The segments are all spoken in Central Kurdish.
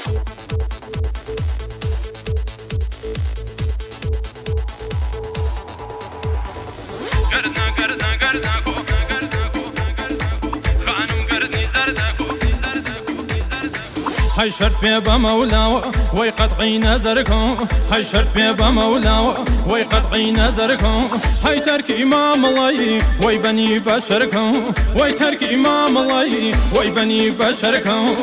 هاي شرط بي بمولا ويقطعي نظركم، هاي شرط بي بمولا ويقطعي نظركم، هاي ترك إمام الله ويبني بشركم، وي ترك إمام الله ويبني بشركم.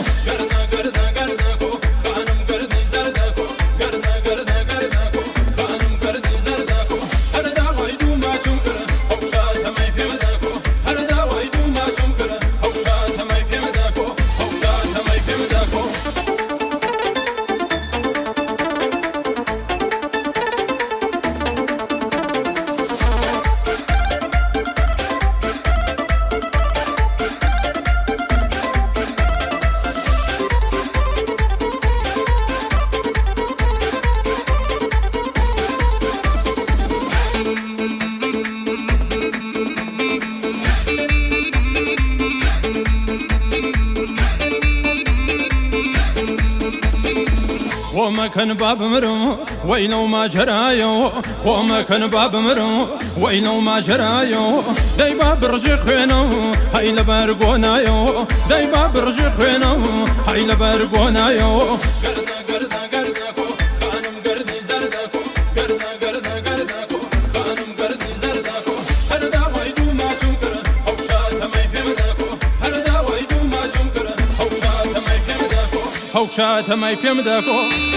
وما كان باب مرو وينو ما جرايو، وما كان باب مرو وينو ما جرايو، داي باب رجي خوينو هاي لبرقونايو، داي باب رجي خوينو هاي لبرقونايو. هوشات ما يفهم داكو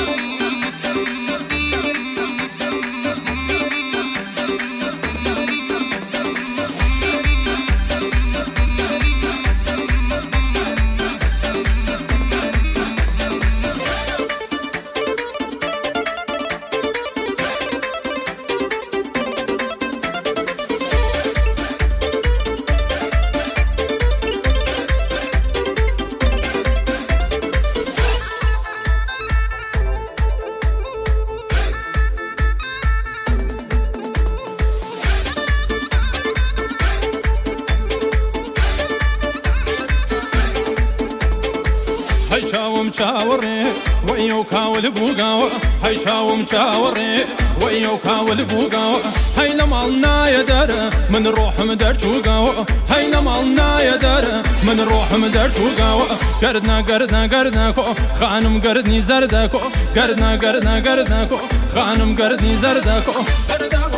هاي شاوم شاوري ويو كاول بوغاو، هاي شاوم شاوري ويو كاول بوغاو، هاي لمالنا يا دار من روح مدار شوغاو، هاي لمالنا يا دار من روح مدار شوغاو. قردنا قردنا قردناكو خانم قردني زرداكو، قردنا قردنا قردناكو خانم قردني زرداكو.